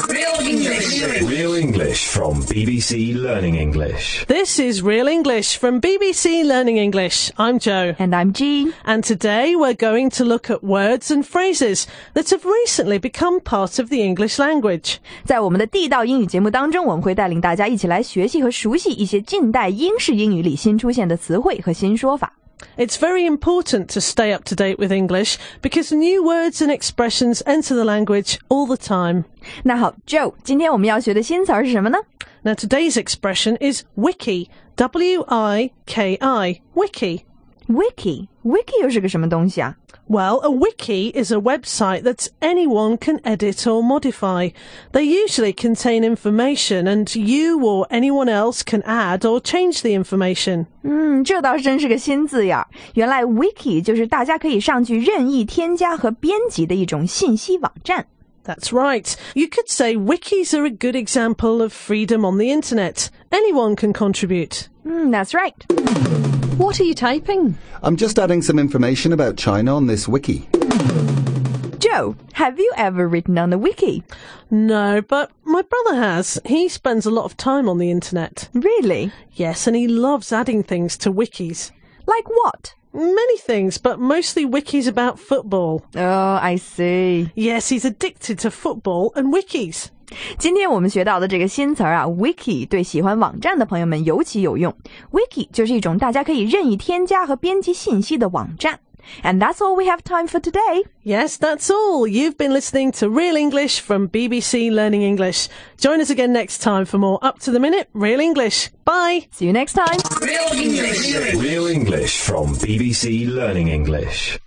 Real English. Real English from BBC Learning English. This is Real English from BBC Learning English. I'm Joe. And I'm Jean. And today we're going to look at words and phrases that have recently become part of the English language. 在我们的地道英语节目当中，我们会带领大家一起来学习和熟悉一些近代英式英语里新出现的词汇和新说法。 It's very important to stay up to date with English because new words and expressions enter the language all the time. 那好 Joe, 今天我们要学的新词儿是什么呢？ Now today's expression is wiki, W-I-K-I, wiki. Wiki 又是个什么东西啊？ Well, a wiki is a website that anyone can edit or modify. They usually contain information and you or anyone else can add or change the information. 这倒真是个新字眼儿。原来 wiki 就是大家可以上去任意添加和编辑的一种信息网站。 That's right. You could say wikis are a good example of freedom on the internet. Anyone can contribute. That's right. What are you typing? I'm just adding some information about China on this wiki. Joe, have you ever written on a wiki? No, but my brother has. He spends a lot of time on the internet. Really? Yes, and he loves adding things to wikis. Like what? Many things, but mostly wikis about football. Oh, I see. Yes, he's addicted to football and wikis. 今天我们学到的这个新词儿啊 wiki 对喜欢网站的朋友们尤其有用。 wiki 就是一种大家可以任意添加和编辑信息的网站。 And that's all we have time for today. Yes, that's all. You've been listening to Real English from BBC Learning English. Join us again next time for more up-to-the-minute Real English. Bye. See you next time. Real English from BBC Learning English.